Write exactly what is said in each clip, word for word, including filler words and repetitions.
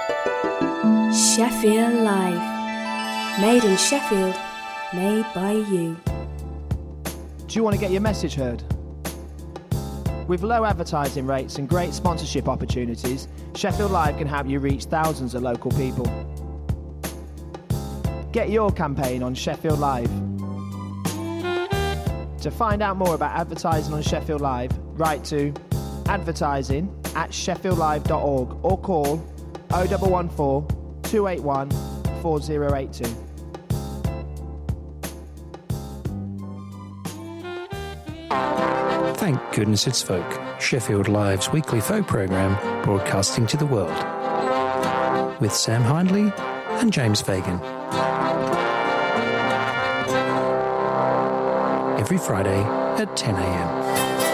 Sheffield Live. Made in Sheffield, made by you. Do you want to get your message heard? With low advertising rates and great sponsorship opportunities, Sheffield Live can help you reach thousands of local people. Get your campaign on Sheffield Live. To find out more about advertising on Sheffield Live, write to advertising at sheffield live dot org or call oh one one four, two eight one, four oh eight two. Thank goodness it's folk, Sheffield Live's weekly folk programme broadcasting to the world. With Sam Hindley and James Fagan. Every Friday at ten a m.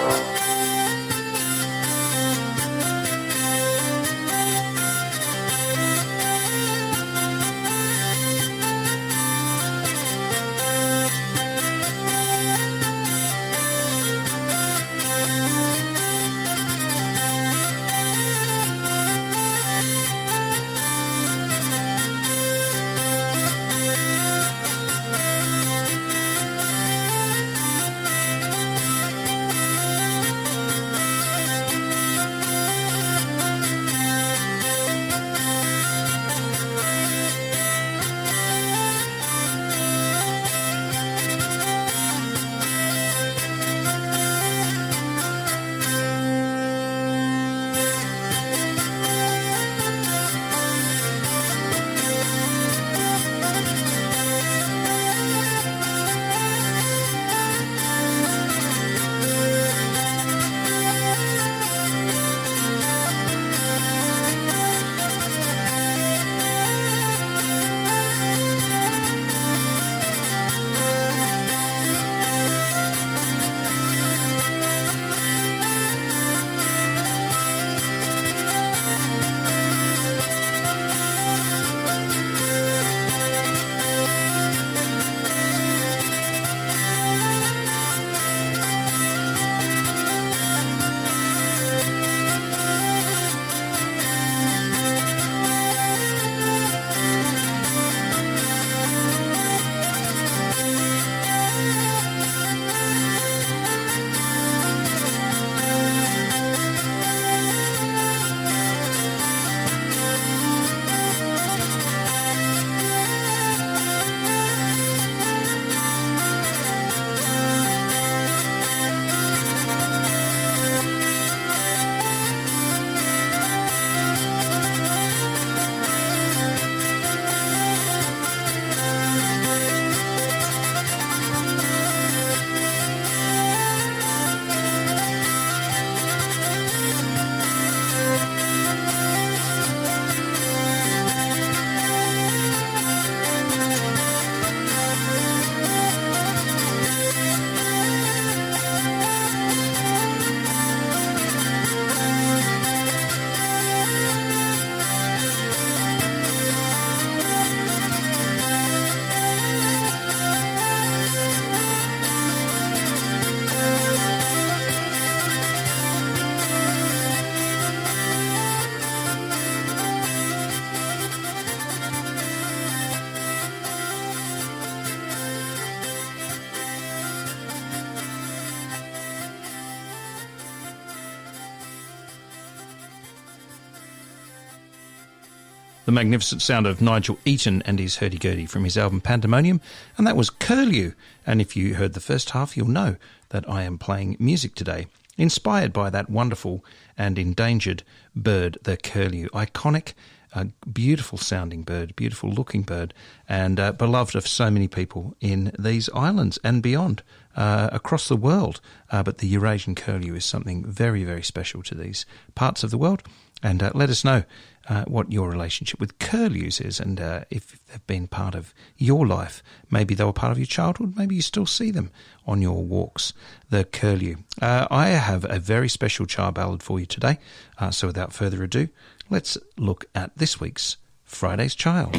The magnificent sound of Nigel Eaton and his hurdy-gurdy from his album Pandemonium, and that was Curlew. And if you heard the first half, you'll know that I am playing music today, inspired by that wonderful and endangered bird, the curlew. Iconic, uh, beautiful-sounding bird, beautiful-looking bird, and uh, beloved of so many people in these islands and beyond, uh, across the world. Uh, but the Eurasian curlew is something very, very special to these parts of the world. And uh, let us know uh, what your relationship with curlews is, and uh, if they've been part of your life. Maybe they were part of your childhood. Maybe you still see them on your walks. The curlew. Uh, I have a very special child ballad for you today. Uh, so without further ado, let's look at this week's Friday's Child.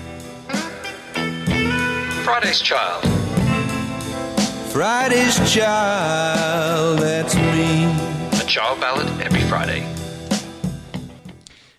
Friday's Child. Friday's Child, that's me. A child ballad every Friday.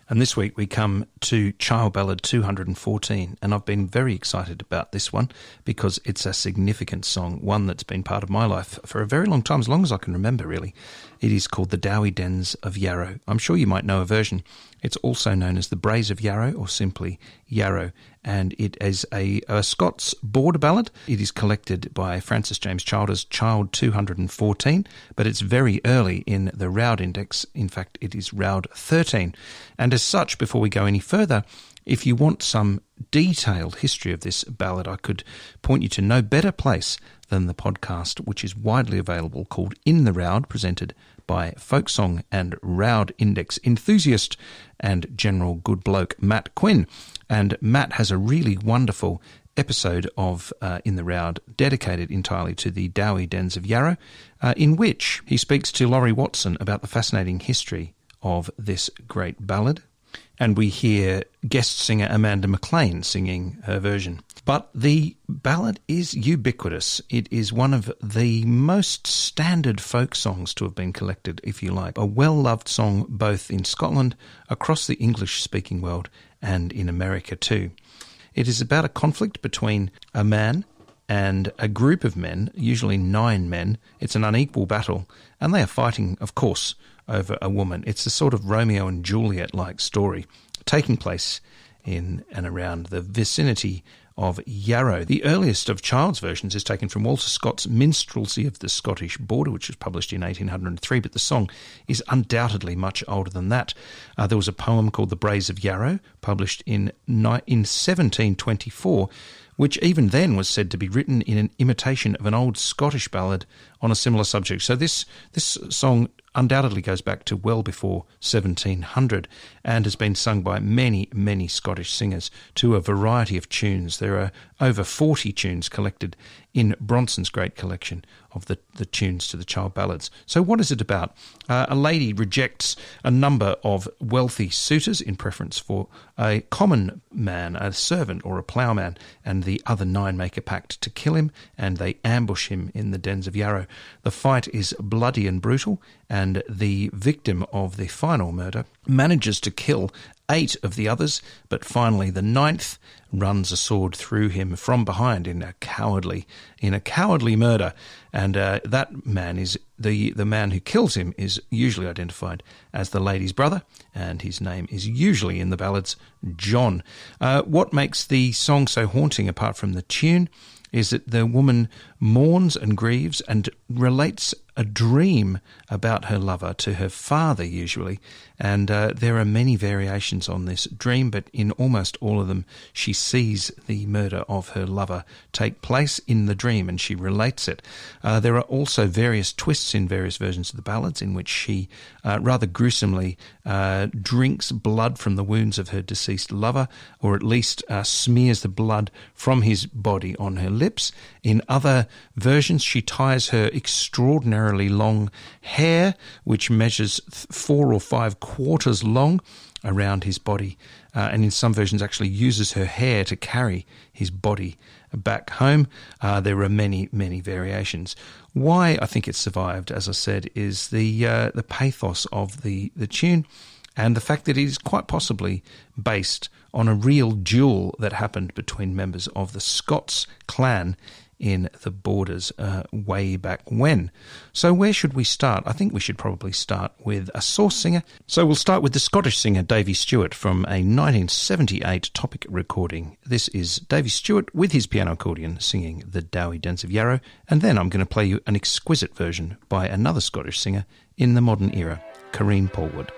And this week we come to Child Ballad two hundred fourteen, and I've been very excited about this one because it's a significant song, one that's been part of my life for a very long time, as long as I can remember, really. It is called The Dowie Dens of Yarrow. I'm sure you might know a version. It's also known as The Braes of Yarrow, or simply Yarrow, and it is a, a Scots border ballad. It is collected by Francis James Child as Child two hundred fourteen, but it's very early in the Roud Index. In fact, it is Roud thirteen. And as such, before we go any further, if you want some detailed history of this ballad, I could point you to no better place than the podcast, which is widely available, called In the Roud, presented by folk song and Roud Index enthusiast and general good bloke Matt Quinn. And Matt has a really wonderful episode of uh, In the Roud dedicated entirely to the Dowie Dens of Yarrow, uh, in which he speaks to Laurie Watson about the fascinating history of this great ballad. And we hear guest singer Amanda McLean singing her version. But the ballad is ubiquitous. It is one of the most standard folk songs to have been collected, if you like. A well-loved song both in Scotland, across the English-speaking world, and in America too. It is about a conflict between a man and a group of men, usually nine men. It's an unequal battle, and they are fighting, of course, over a woman. It's a sort of Romeo and Juliet-like story taking place in and around the vicinity of Yarrow. The earliest of Child's versions is taken from Walter Scott's Minstrelsy of the Scottish Border, which was published in eighteen oh three, but the song is undoubtedly much older than that. Uh, there was a poem called The Braes of Yarrow, published in, in seventeen twenty-four, which even then was said to be written in an imitation of an old Scottish ballad on a similar subject. So this this song undoubtedly goes back to well before seventeen hundred and has been sung by many, many Scottish singers to a variety of tunes. There are over forty tunes collected in Bronson's great collection of the, the tunes to the Child Ballads. So what is it about? Uh, a lady rejects a number of wealthy suitors in preference for a common man, a servant or a ploughman, and the other nine make a pact to kill him, and they ambush him in the dens of Yarrow. The fight is bloody and brutal, and the victim of the final murder manages to kill eight of the others, but finally the ninth runs a sword through him from behind in a cowardly in a cowardly murder, and uh, that man is the the man who kills him is usually identified as the lady's brother, and his name is usually in the ballads John. Uh, what makes the song so haunting, apart from the tune, is that the woman mourns and grieves and relates a dream about her lover to her father, usually. And uh, there are many variations on this dream, but in almost all of them, she sees the murder of her lover take place in the dream, and she relates it. Uh, there are also various twists in various versions of the ballads in which she uh, rather gruesomely uh, drinks blood from the wounds of her deceased lover, or at least uh, smears the blood from his body on her lips. In other versions, she ties her extraordinarily long hair, which measures four or five quarters long, around his body, uh, and in some versions actually uses her hair to carry his body back home. Uh, there are many, many variations. Why I think it survived, as I said, is the uh, the pathos of the, the tune, and the fact that it is quite possibly based on a real duel that happened between members of the Scots clan in the borders uh, way back when. So where should we start? I think we should probably start with a source singer. So we'll start with the Scottish singer Davy Stewart from a nineteen seventy-eight Topic recording. This is Davy Stewart with his piano accordion singing The Dowie Dens of Yarrow, and then I'm going to play you an exquisite version by another Scottish singer in the modern era, Karine Polwood.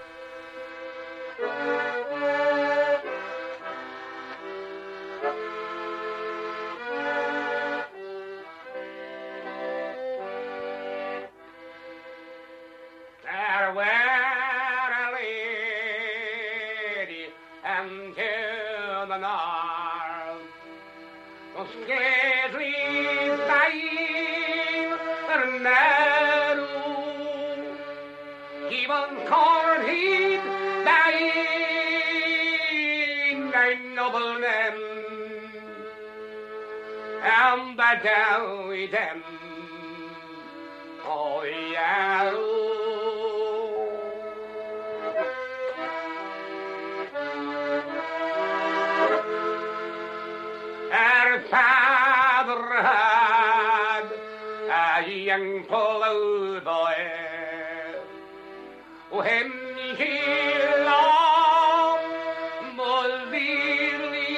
And the Dowie Den of Yarrow. and ploughboy. When he long Mulveerly,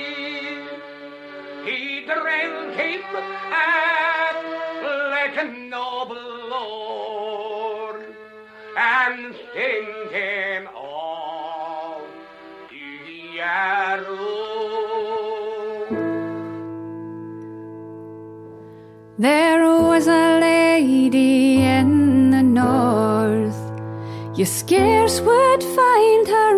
he drank him at like a noble lord, and sent him off to the arrow. There was a lady in the north, you scarce would find her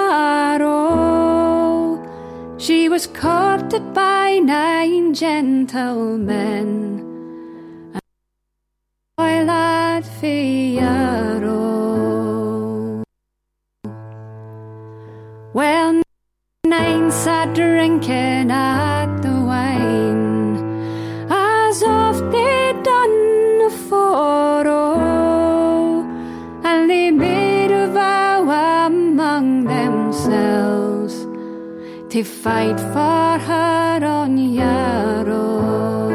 marrow. She was courted by nine gentlemen, and oil at Fiyaro. Well, nine sat drinking at the wine, as oft they'd done afore, oh, and they made a vow among themselves to fight for her on Yarrow.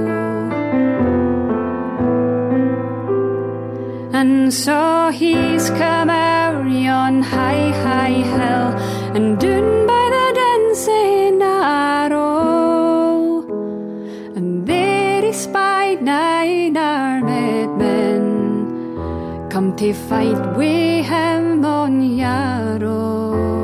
And so he's come out yon high, high hill, and down by the dancing arrow, and there he spied nine armed men come to fight with him on Yarrow.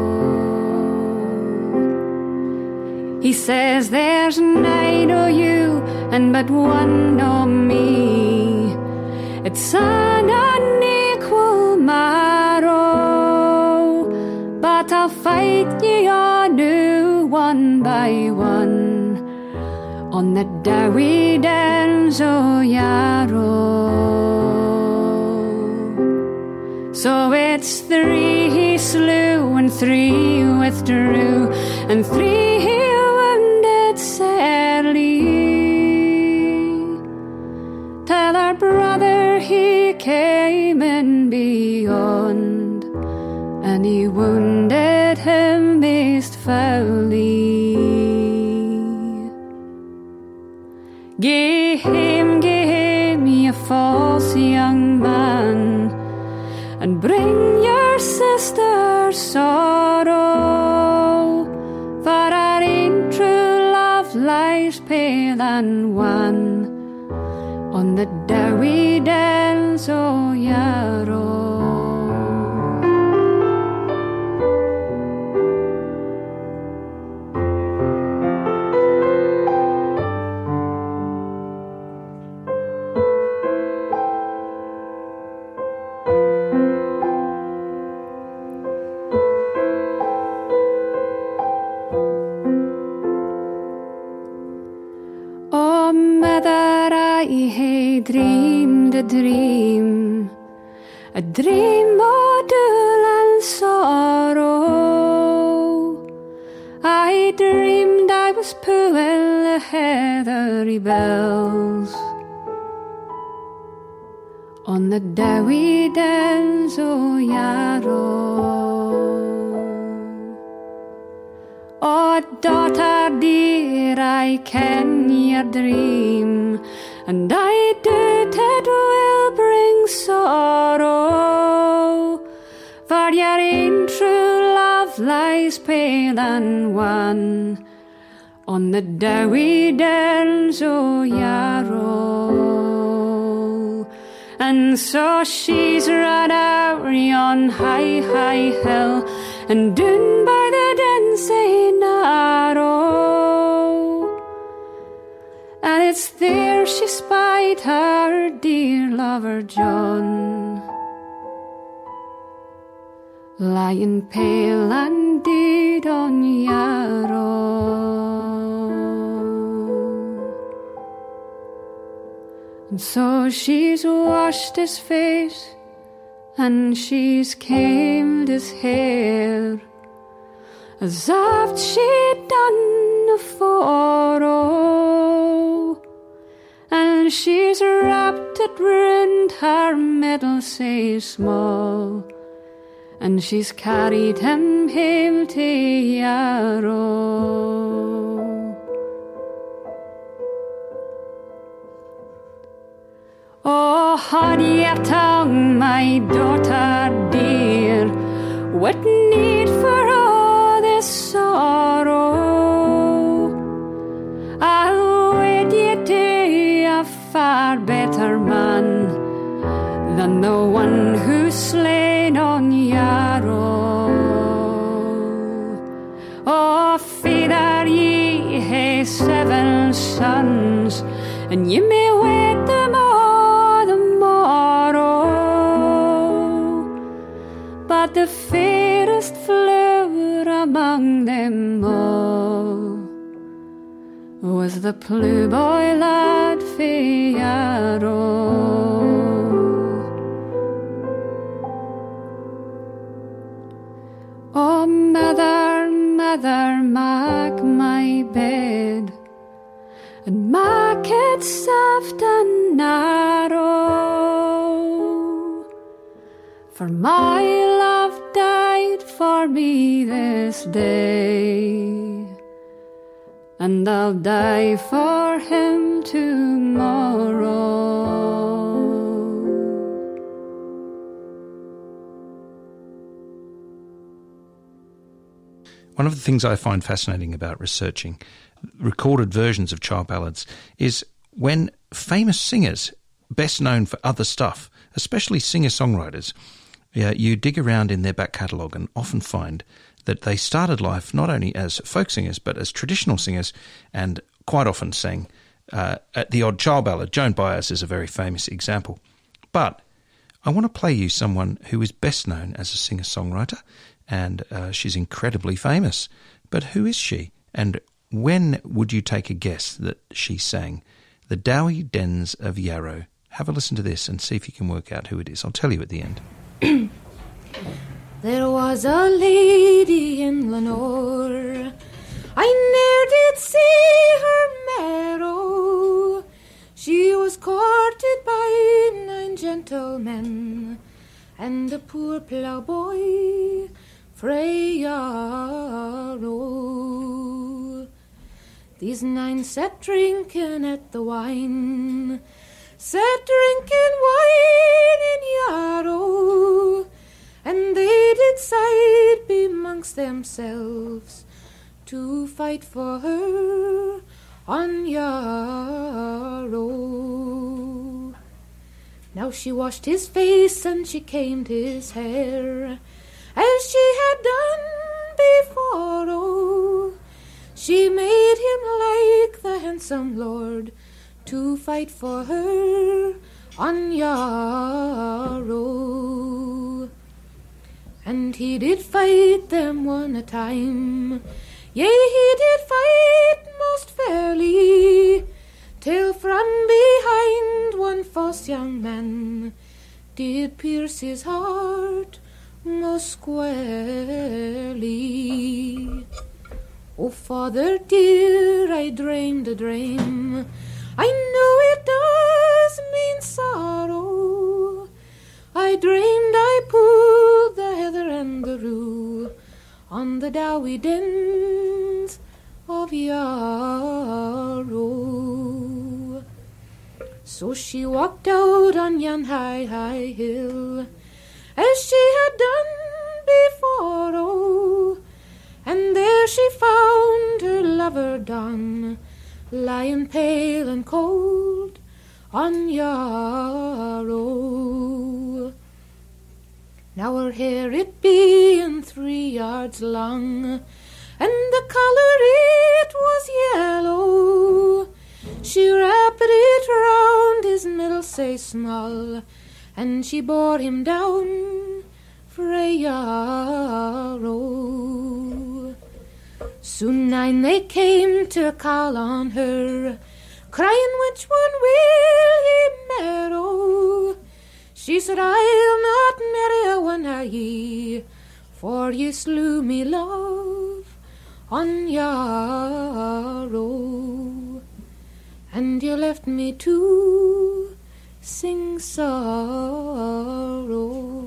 He says there's nine o' you and but one o' me, it's an unequal marrow, but I'll fight ye on new one by one on the Dowie Downs o' Yarrow. So it's three he slew and three withdrew, and three he wounded sadly, till our brother he came in beyond, and he wounded him most foully. Gae hame, gae hame, ye false young man, and bring your sister sorrow, for our ain true love lies pale and wan on the Dowie Downs o' Yarrow. I hae dreamed a dream, a dream o' dole and sorrow. I dreamed I was pulling the heathery bells on the Dowie Downs o' Yarrow. Oh, daughter dear, I ken your dream, and I doubt it will bring sorrow, for your ain true love lies pale and wan on the Dowie Downs o' Yarrow. And so she's run out yon high, high hill, and down by the dancing arrow, and it's there she spied her dear lover John, lying pale and dead on Yarrow. And so she's washed his face, and she's combed his hair, as oft she'd done afore, oh, and she's wrapped it round her middle sae small, and she's carried him hame to Yarrow. upon your tongue, my daughter dear, what need for all this sorrow? I'll wed you to a far better man than the one who's slain on Yarrow. Oh, feather ye hae seven sons, and ye may wed them all the morrow. But the fairest flower among them all was the ploughboy lad fae Yarrow. Oh, mother, mother, mak my bed, and mak it soft and narrow. For my love died for me this day, and I'll die for him tomorrow. One of the things I find fascinating about researching recorded versions of child ballads is when famous singers, best known for other stuff, especially singer-songwriters, yeah, you dig around in their back catalogue and often find that they started life not only as folk singers but as traditional singers, and quite often sang uh, at the odd child ballad. Joan Baez is a very famous example. But I want to play you someone who is best known as a singer-songwriter, and uh, she's incredibly famous. But who is she? And when would you take a guess that she sang The Dowie Dens of Yarrow? Have a listen to this and see if you can work out who it is. I'll tell you at the end. There was a lady in Lenore, I ne'er did see her marrow. She was courted by nine gentlemen, and a poor ploughboy frae Yarrow. These nine sat drinking at the wine, sat drinking wine in Yarrow, and they did side bemongst themselves to fight for her on Yarrow. Now she washed his face and she combed his hair, as she had done before. Oh, she made him like the handsome lord to fight for her on Yarrow. And he did fight them one a time, yea, he did fight most fairly, till from behind one false young man did pierce his heart most squarely. Oh, father dear, I dreamed a dream, I know it does mean sorrow. I dreamed I pulled the heather and the rue on the Dowie Dens of Yarrow. So she walked out on yon high, high hill, as she had done before. Oh, and there she found her lover Don, lying pale and cold on Yarrow. Now her hair it being three yards long, and the colour it was yellow. She wrapped it round his middle sae small, and she bore him down frae Yarrow. Soon nine they came to call on her, crying, which one will ye marrow? She said, I'll not marry a one of ye, for ye slew me love on Yarrow, and you left me to sing sorrow.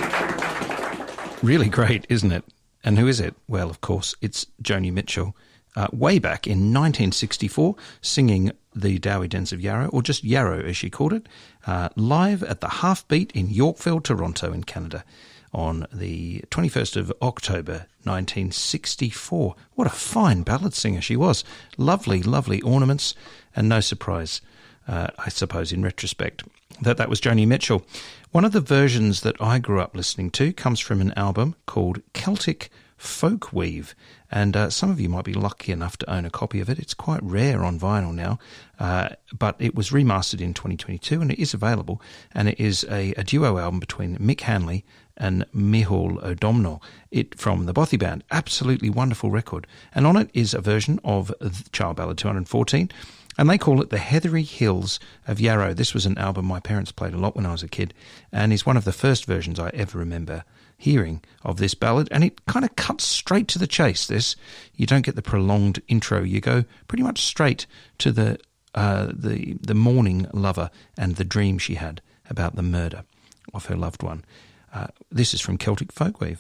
Really great, isn't it? And who is it? Well, of course, it's Joni Mitchell. uh, way back in nineteen sixty-four, singing the Dowie Dens of Yarrow, or just Yarrow as she called it, uh, live at the Half Beat in Yorkville, Toronto in Canada on the twenty-first of October nineteen sixty-four. What a fine ballad singer she was. Lovely, lovely ornaments, and no surprise, uh, I suppose, in retrospect, that that was Joni Mitchell. One of the versions that I grew up listening to comes from an album called Celtic Folkweave, and uh, some of you might be lucky enough to own a copy of it. It's quite rare on vinyl now, uh, but it was remastered in twenty twenty-two and it is available, and it is a, a duo album between Mick Hanley and Micheál O'Domhnall, it from the Bothy Band. Absolutely wonderful record, and on it is a version of Child Ballad two hundred fourteen, and they call it the Heathery Hills of Yarrow. This was an album my parents played a lot when I was a kid, and is one of the first versions I ever remember hearing of this ballad, and it kind of cuts straight to the chase. This, you don't get the prolonged intro, you go pretty much straight to the uh, the the mourning lover and the dream she had about the murder of her loved one. Uh, this is from Celtic Folkweave.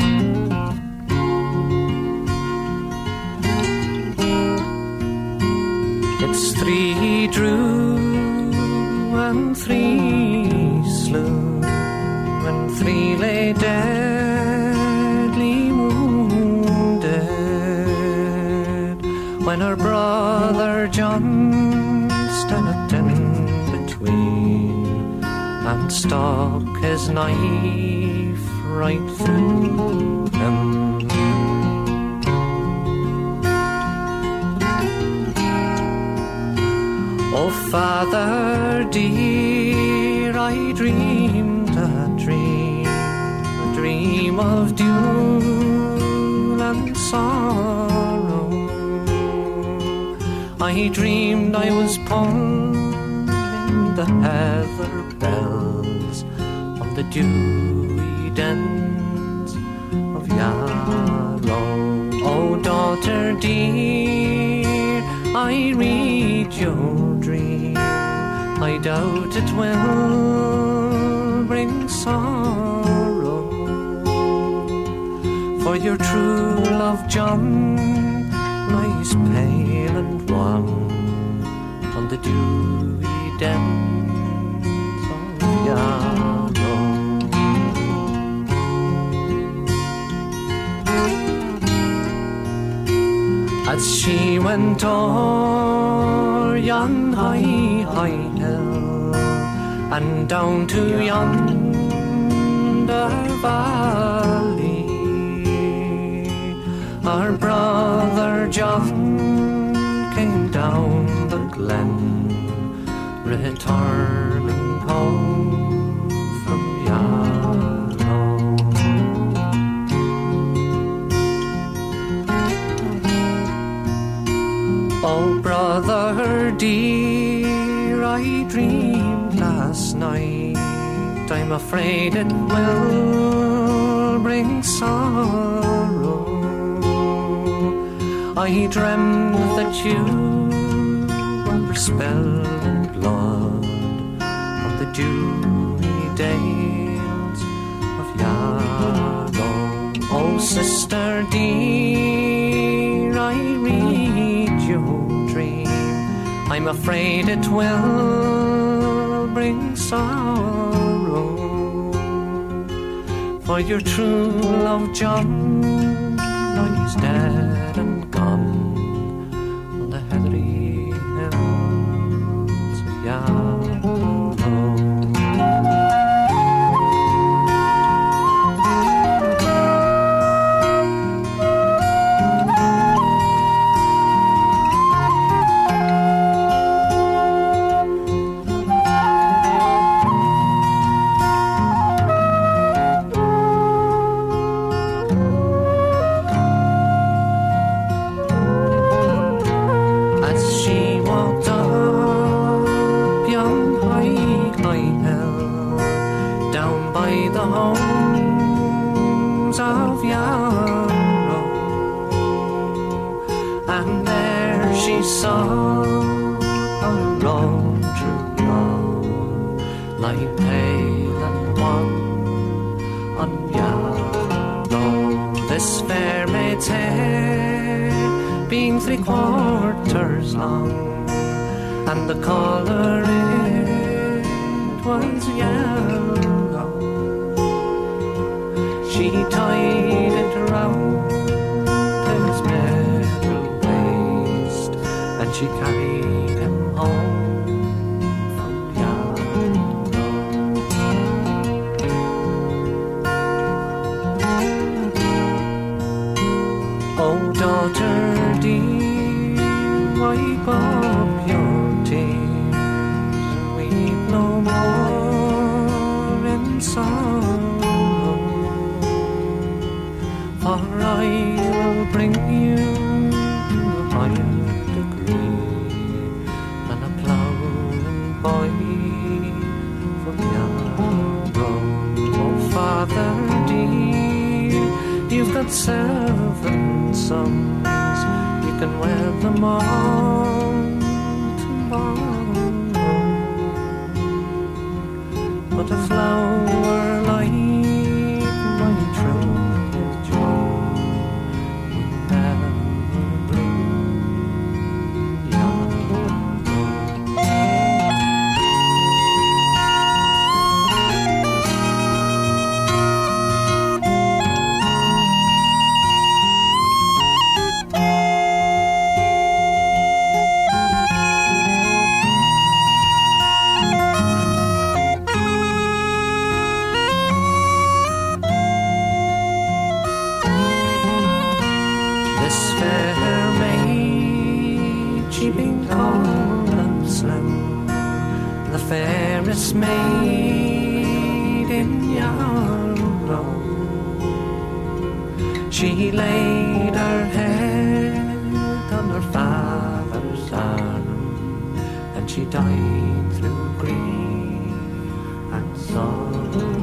It's three drew and three slew, and three lay deadly wounded, when her brother John stepped in between and stuck his knife right through him. Oh, Father dear, I dreamed a dream, a dream of doom and sorrow. I dreamed I was pondering the heather bells of the dewy dens of Yarrow. Oh, daughter dear, I read your dream, I doubt it will bring sorrow, for your true love John lies pale and wan on the dewy dens of Yarrow. As she went o'er yon high, high hill, and down to yonder valley, our brother John came down the glen, returning home from Yarrow. Oh, brother dear, I dreamed last night, I'm afraid it will bring sorrow. I dreamt that you were spelled in blood on the dewy dales of Yarrow. Oh, sister dear, I read your dream, I'm afraid it will bring sorrow, for your true love John lies dead and gone on the heathery hills of Yarrow. three quarters long, and the collar it was yellow. She tied it round his metal waist, and she carried him home. Daughter dear, wipe up your tears, weep no more in sorrow, for I will bring you to a higher degree than a ploughing boy from Yarrow. Oh, father dear, you've got seven sons, you can wear them all tomorrow, but a flower like my true joy will never bloom Yarrow. Fairest maid in Yarrow, she laid her head on her father's arm, and she died through grief and sorrow.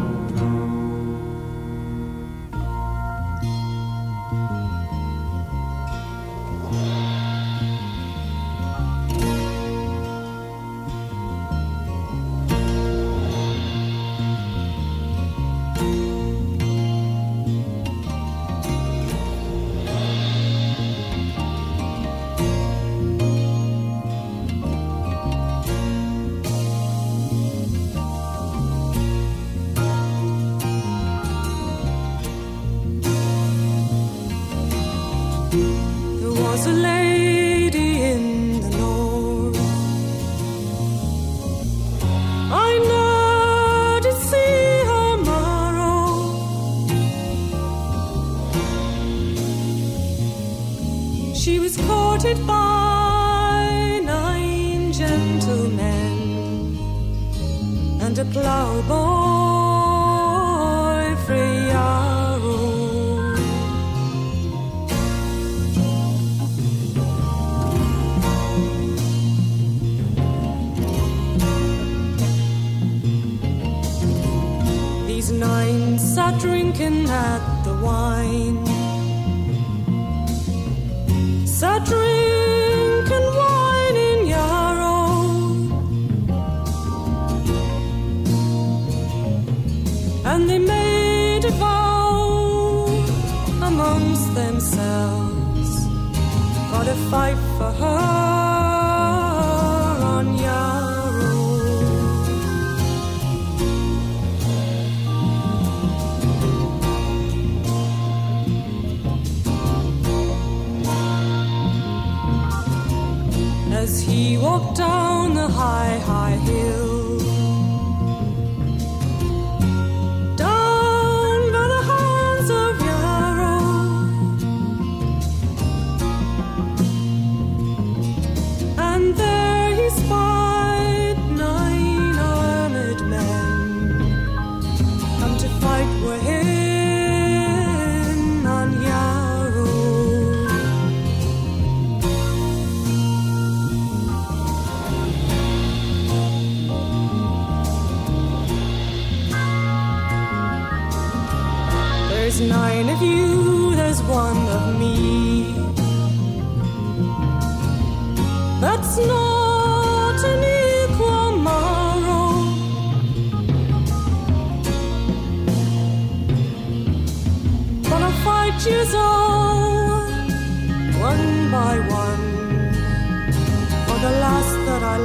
one by one, for the last that I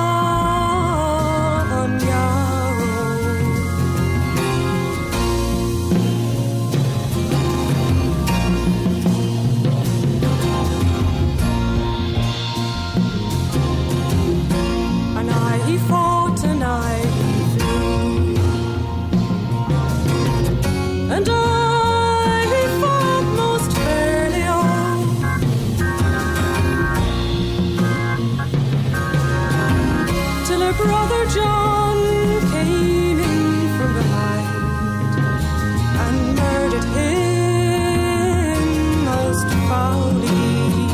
love on Yarrow. And I he fought and I he flew, and I Brother John came in from behind and murdered him most foully.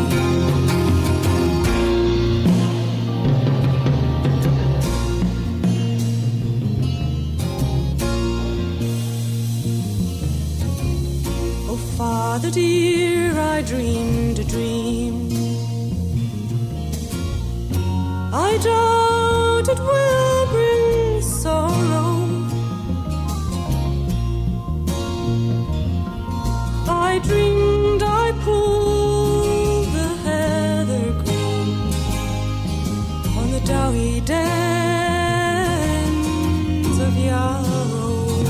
Oh, Father dear, I dreamed a dream. I doubt it will bring sorrow. I dreamed I pulled the heather green on the dowie dens of Yarrow.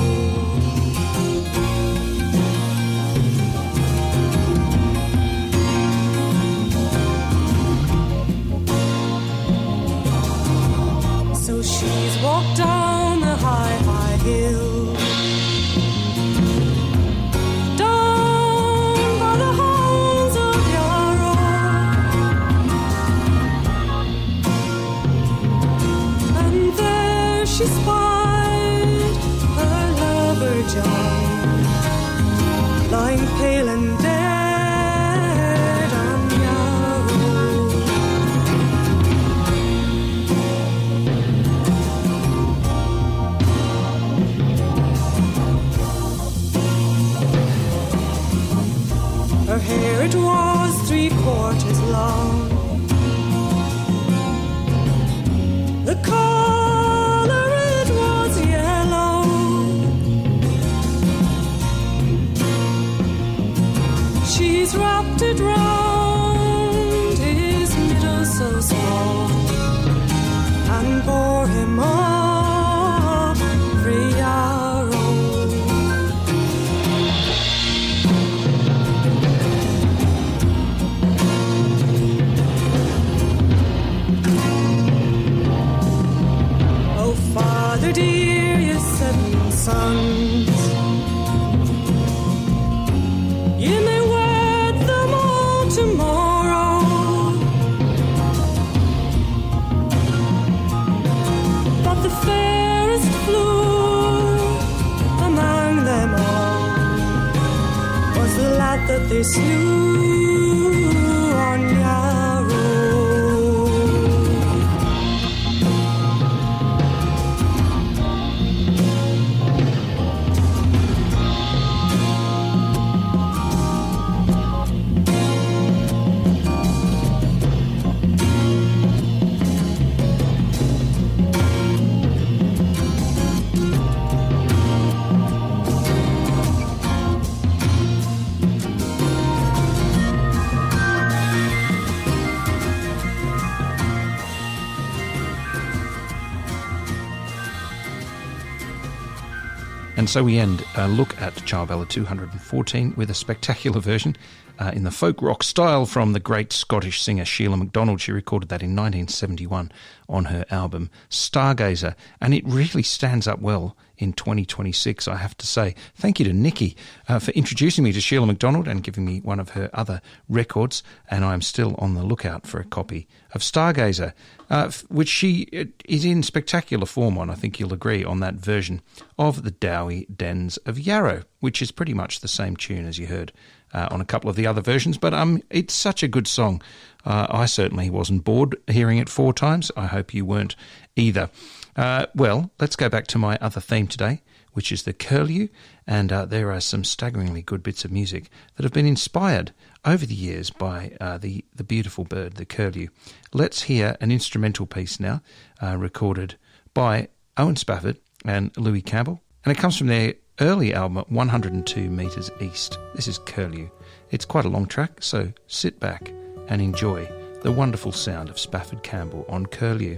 So she's walked down the high, high hill, down by the halls of Yarrow, and there she spied her lover John, lying pale and dead on Yarrow. Her hair it was three quarters long, the color it was yellow, she's wrapped it round his middle so small, and bore him up for Yarrow. Father dear, your seven sons, you may wed them all tomorrow, but the fairest flew among them all was the lad that they slew on Yarrow. And so we end a look at Child Ballad two hundred fourteen with a spectacular version uh, in the folk rock style from the great Scottish singer Sheila MacDonald. She recorded that in nineteen seventy-one on her album Stargazer, and it really stands up well in twenty twenty-six, I have to say. Thank you to Nikki uh, for introducing me to Sheila MacDonald and giving me one of her other records, and I'm still on the lookout for a copy of Stargazer, uh, which she is in spectacular form on, I think you'll agree, on that version of the Dowie Dens of Yarrow, which is pretty much the same tune as you heard uh, on a couple of the other versions, but um, it's such a good song. Uh, I certainly wasn't bored hearing it four times. I hope you weren't either. Uh, well, let's go back to my other theme today, which is the curlew, and uh, there are some staggeringly good bits of music that have been inspired over the years by uh, the, the beautiful bird, the curlew. Let's hear an instrumental piece now, uh, recorded by Owen Spafford and Louis Campbell, and it comes from their early album, one hundred two Metres East. This is Curlew. It's quite a long track, so sit back and enjoy the wonderful sound of Spafford Campbell on Curlew.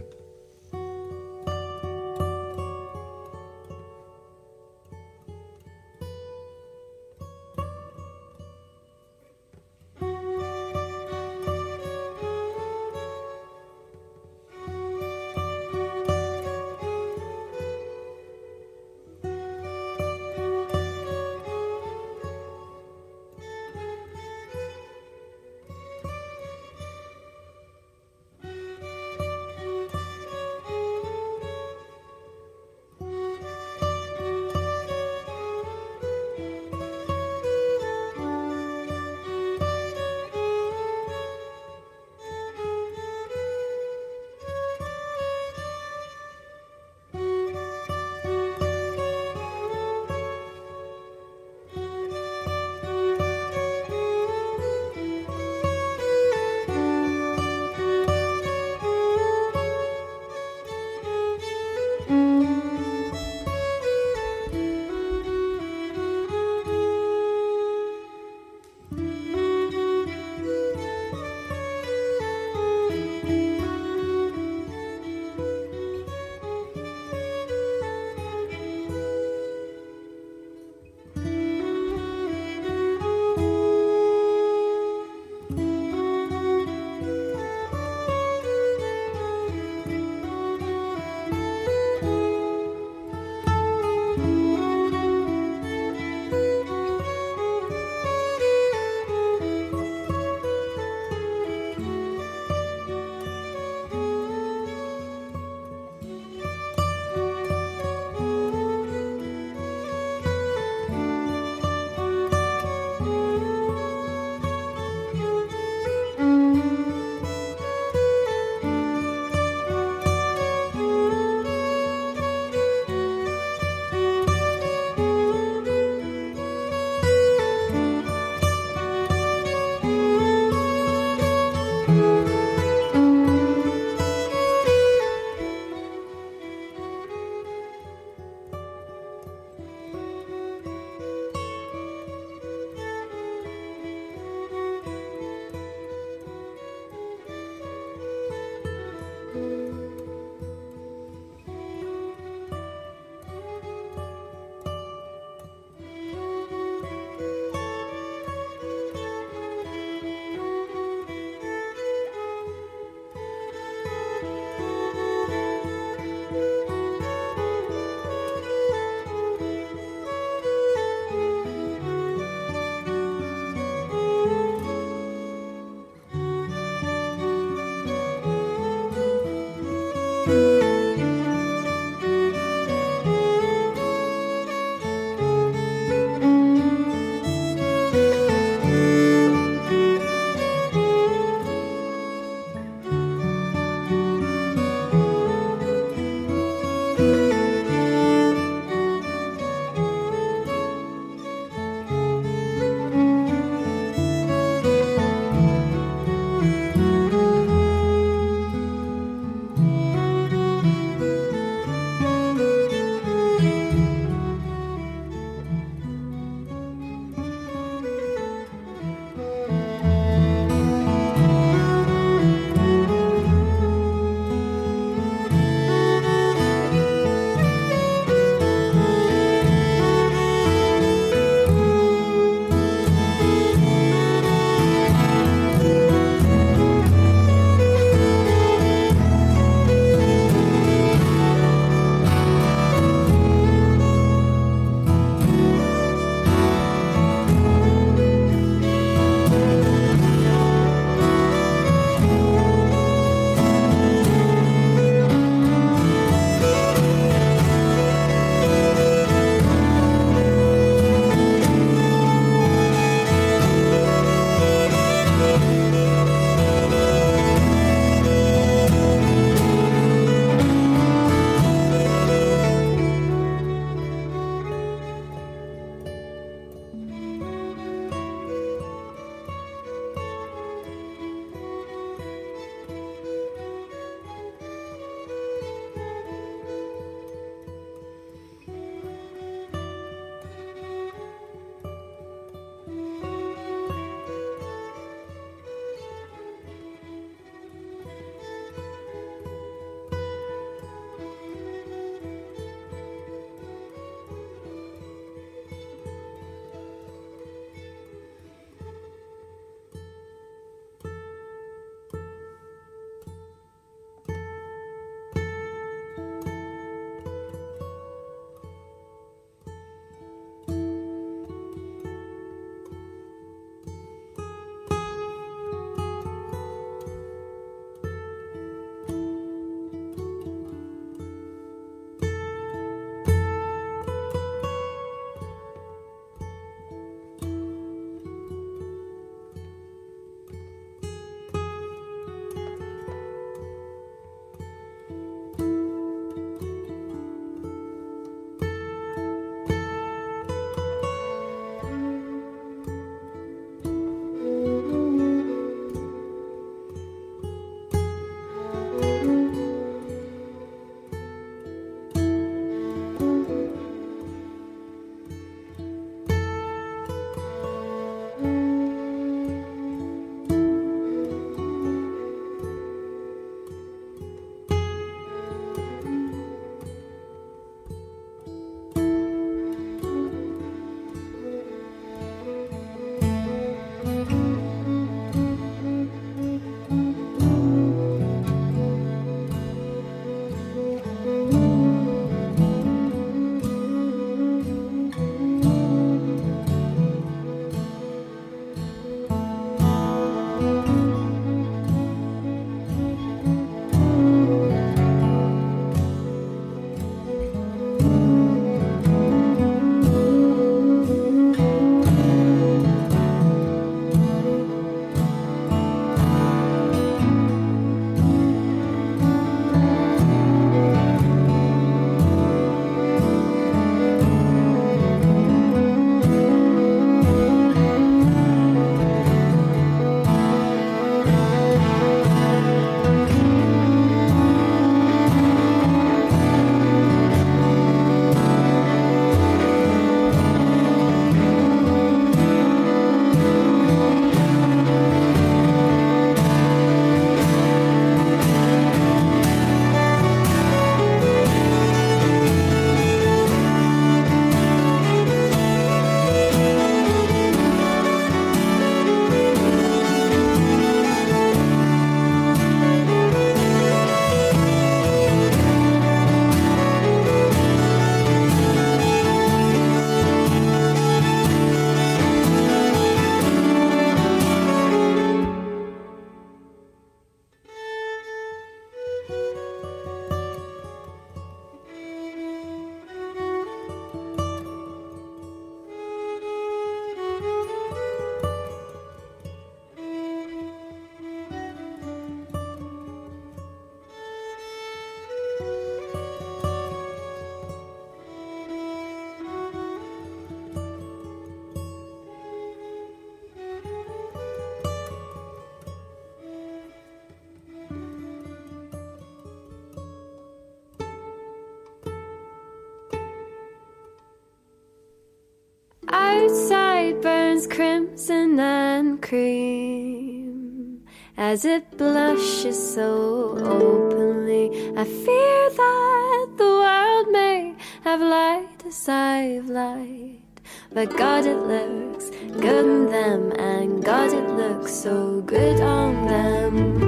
outside burns crimson and cream as it blushes so openly. I fear that the world may have light as I've lied, but God, it looks good on them, and God, it looks so good on them.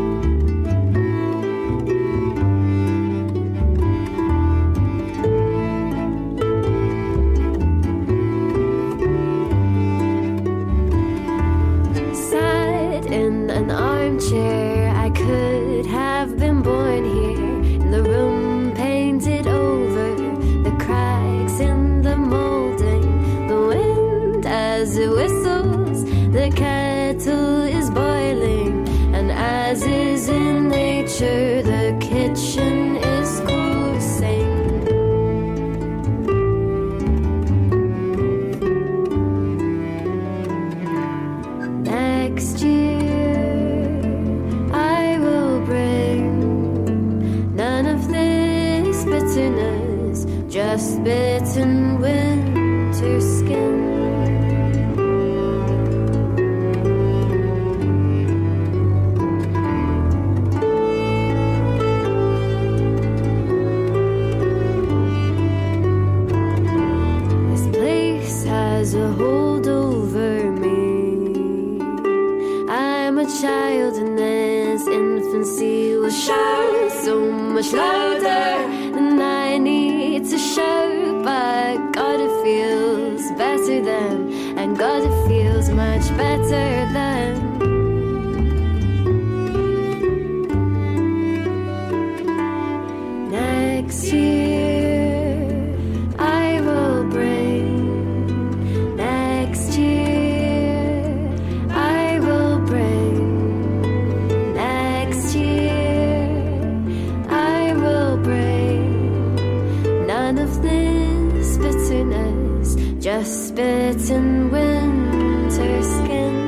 An armchair, I could have been born here, in the room painted over, the cracks in the molding, the wind as it whistles, the kettle is boiling, and as is in nature, the kitchen is coursing. Next year just bitten winter skin. This place has a hold over me. I'm a child and this infancy will shout so much louder than I need to show, but God, it feels better than, and God, it feels much better than. Next year I will bring, next year I will bring, next year I will bring none of this bitterness, just bitten winter skin.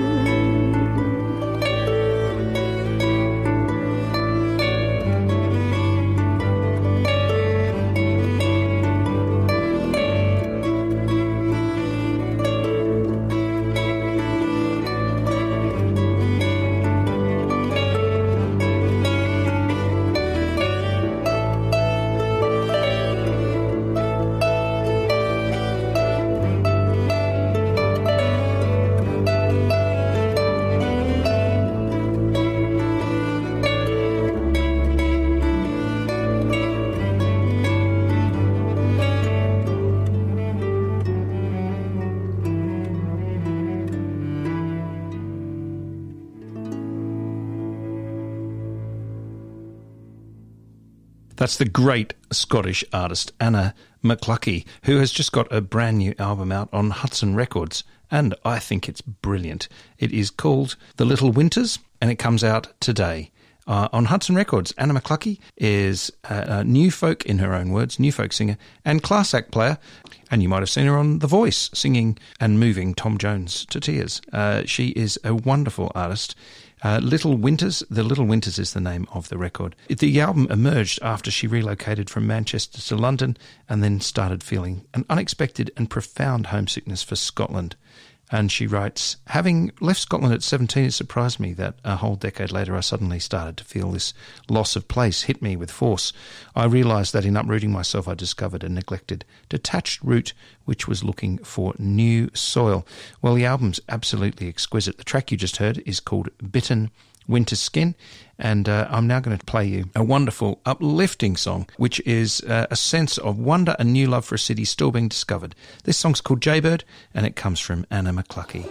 That's the great Scottish artist Anna McLuckie, who has just got a brand new album out on Hudson Records, and I think it's brilliant. It is called The Little Winters, and it comes out today. Uh, on Hudson Records, Anna McLuckie is a, a new folk, in her own words, new folk singer and class act player, and you might have seen her on The Voice singing and moving Tom Jones to tears. Uh, she is a wonderful artist. Uh, Little Winters, The Little Winters is the name of the record. The album emerged after she relocated from Manchester to London and then started feeling an unexpected and profound homesickness for Scotland. And she writes, having left Scotland at seventeen, it surprised me that a whole decade later I suddenly started to feel this loss of place hit me with force. I realised that in uprooting myself I discovered a neglected, detached root which was looking for new soil. Well, the album's absolutely exquisite. The track you just heard is called Bitten Winter Skin, and uh, I'm now going to play you a wonderful, uplifting song, which is uh, a sense of wonder and new love for a city still being discovered. This song's called Jaybird, and it comes from Anna McLuckie.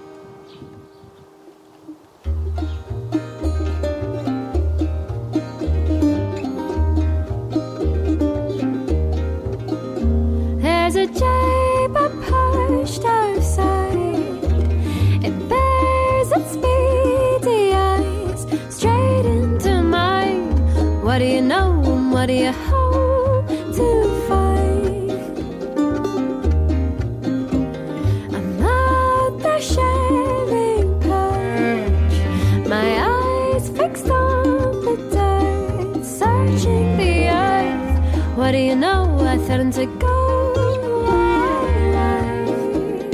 There's a jaybird perched outside. It bears its speedy eyes straight into mine. What do you know and what do you hope to find? I'm out there sharing perch, my eyes fixed on the dirt, searching the earth. What do you know? I threatened to go.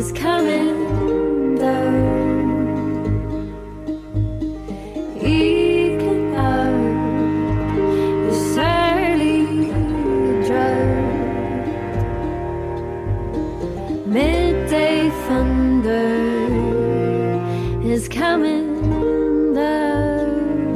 is coming down. Eking out the surly drought. Midday thunder is coming down.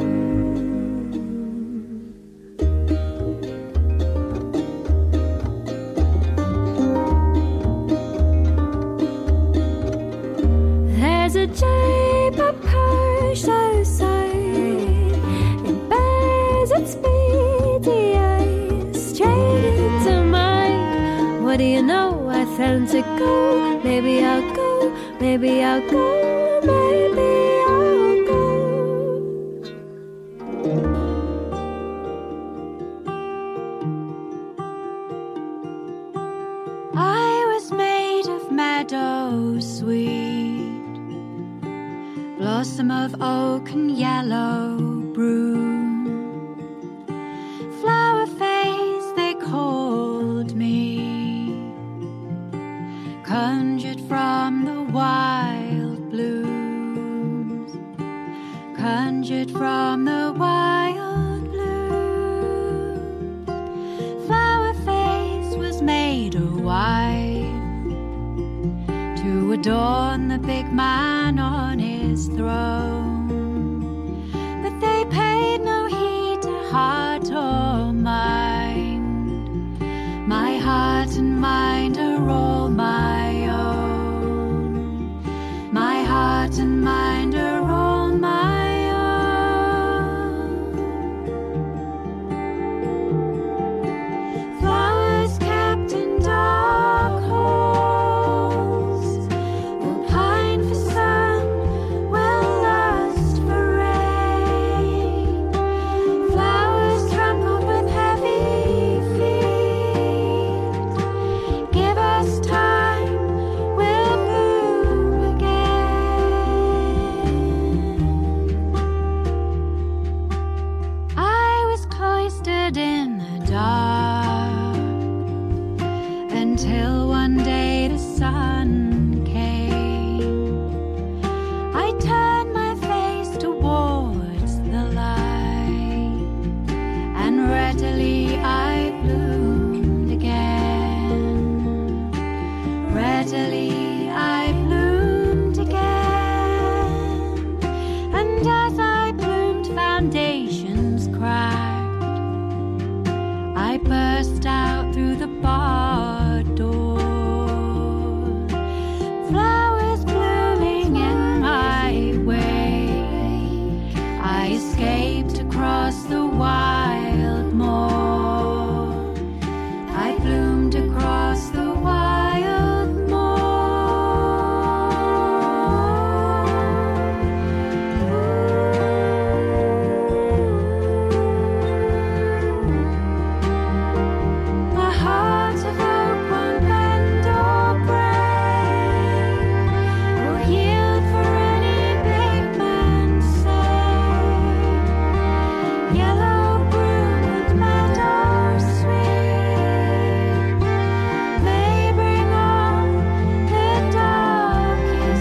There's a jape perched outside. It bears its beady eyes straight into mine. What do you know? I found to go. Maybe I'll go. Maybe I'll go. Maybe I'll go. I was made of meadow sweet, blossom of oak and yellow broom. Flower face they called me, conjured from the wild blooms, conjured from the wild blooms. Flower face was made of white to adorn the big man on his throne, but they paid no heed to heart or mind. My heart and mind are all my own. My heart and mind are all my own. Flowers kept in dark holes will pine for sun, will lust for rain. Flowers trampled with heavy feet, give us time, we'll bloom again. I was cloistered in the dark until one day the sun came. I turned my face towards the light, and readily I bloomed again. Readily I bloomed again, and as I bloomed, foundations cracked. I burst out through the barred door, flowers blooming in my wake. I escaped across the wild moor. I bloomed across the wild moor. My heart of oak won't bend or break, or yield for any big man's sake. Yellow broom and meadow sweet may bring on the darkest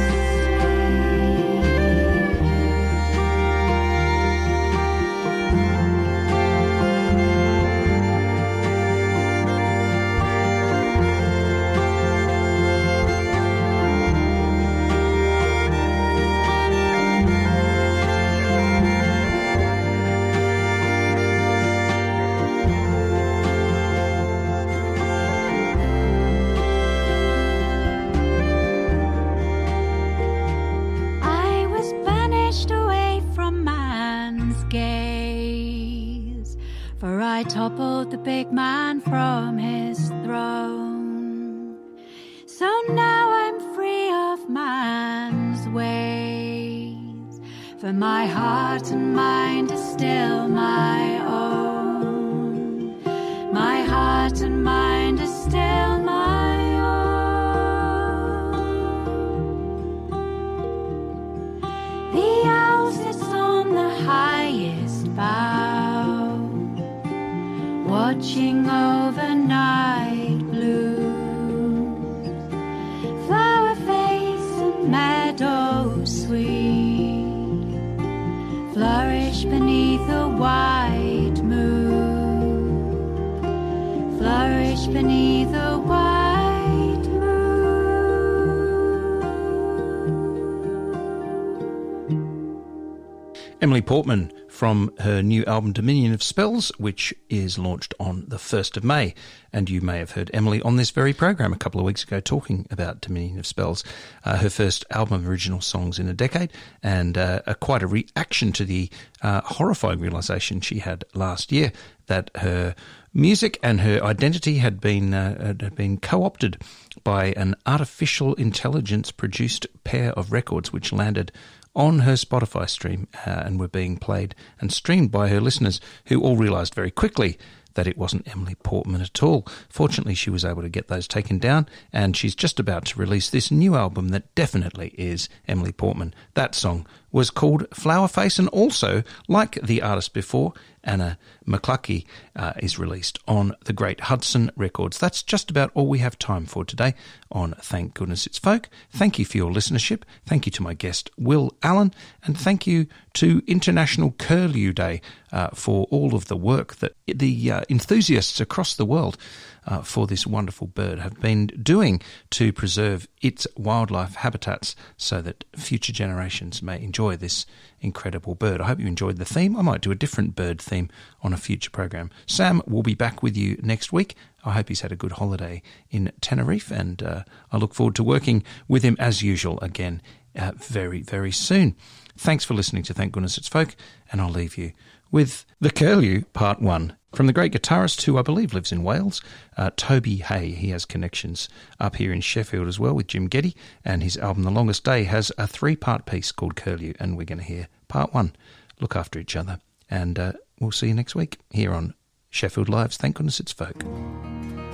I was banished away from man's gaze, for I toppled the big man from his throne. So now I'm free of man's ways, for my heart and mind is still my own. My heart and mind is still my own. The owl sits on the highest bough, watching over night blue. Flower face sweet flourish beneath a white moon, flourish beneath a white moon. Emily Portman from her new album Dominion of Spells, which is launched on the first of May. And you may have heard Emily on this very program a couple of weeks ago talking about Dominion of Spells, uh, her first album of original songs in a decade, and uh, a, quite a reaction to the uh, horrifying realisation she had last year that her music and her identity had been uh, had been co-opted by an artificial intelligence-produced pair of records which landed on her Spotify stream uh, and were being played and streamed by her listeners, who all realised very quickly that it wasn't Emily Portman at all. Fortunately, she was able to get those taken down, and she's just about to release this new album that definitely is Emily Portman. That song was called Flower Face, and also, like the artist before, Anna McCluskey, uh, is released on the great Hudson Records. That's just about all we have time for today on Thank Goodness It's Folk. Thank you for your listenership. Thank you to my guest, Will Allen, and thank you to International Curlew Day uh, for all of the work that the uh, enthusiasts across the world uh, for this wonderful bird have been doing to preserve its wildlife habitats so that future generations may enjoy this incredible bird. I hope you enjoyed the theme. I might do a different bird theme on a future program. Sam will be back with you next week. I hope he's had a good holiday in Tenerife, and uh, I look forward to working with him as usual again uh, very, very soon. Thanks for listening to Thank Goodness It's Folk, and I'll leave you with The Curlew Part one from the great guitarist who I believe lives in Wales, uh, Toby Hay. He has connections up here in Sheffield as well with Jim Geddy, and his album The Longest Day has a three-part piece called Curlew, and we're going to hear part one. Look after each other, and uh, we'll see you next week here on Sheffield Live's Thank Goodness It's Folk.